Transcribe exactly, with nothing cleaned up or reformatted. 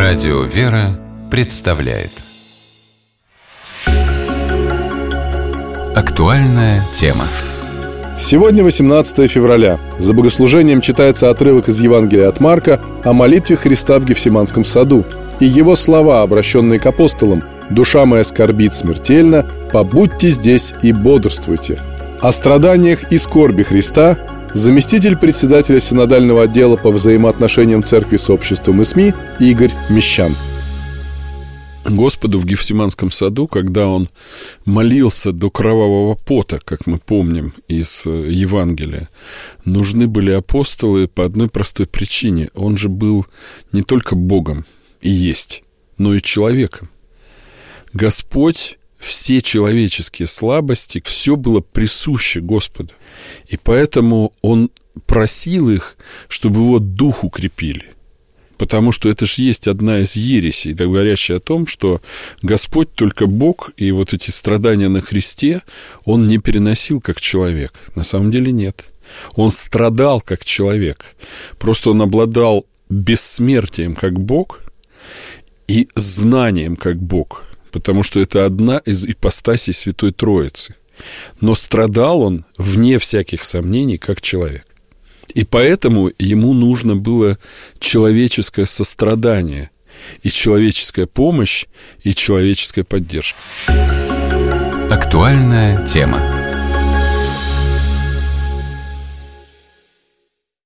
Радио «Вера» представляет актуальная тема. Сегодня восемнадцатое февраля. За богослужением читается отрывок из Евангелия от Марка о молитве Христа в Гефсиманском саду и его слова, обращенные к апостолам: «Душа моя скорбит смертельно, побудьте здесь и бодрствуйте». О страданиях и скорби Христа заместитель председателя синодального отдела по взаимоотношениям церкви с обществом и СМИ Игорь Мещан. Господу в Гефсиманском саду, когда он молился до кровавого пота, как мы помним из Евангелия, нужны были апостолы по одной простой причине. Он же был не только Богом и есть, но и человеком. Господь, все человеческие слабости, все было присуще Господу. И поэтому он просил их, чтобы его дух укрепили. Потому что это же есть одна из ересей, говорящая о том, что Господь только Бог, и вот эти страдания на кресте Он не переносил как человек. На самом деле нет. Он страдал как человек. Просто Он обладал бессмертием как Бог и знанием как Бог, потому что это одна из ипостасей Святой Троицы. Но страдал Он, вне всяких сомнений, как человек. И поэтому ему нужно было человеческое сострадание, и человеческая помощь, и человеческая поддержка. Актуальная тема.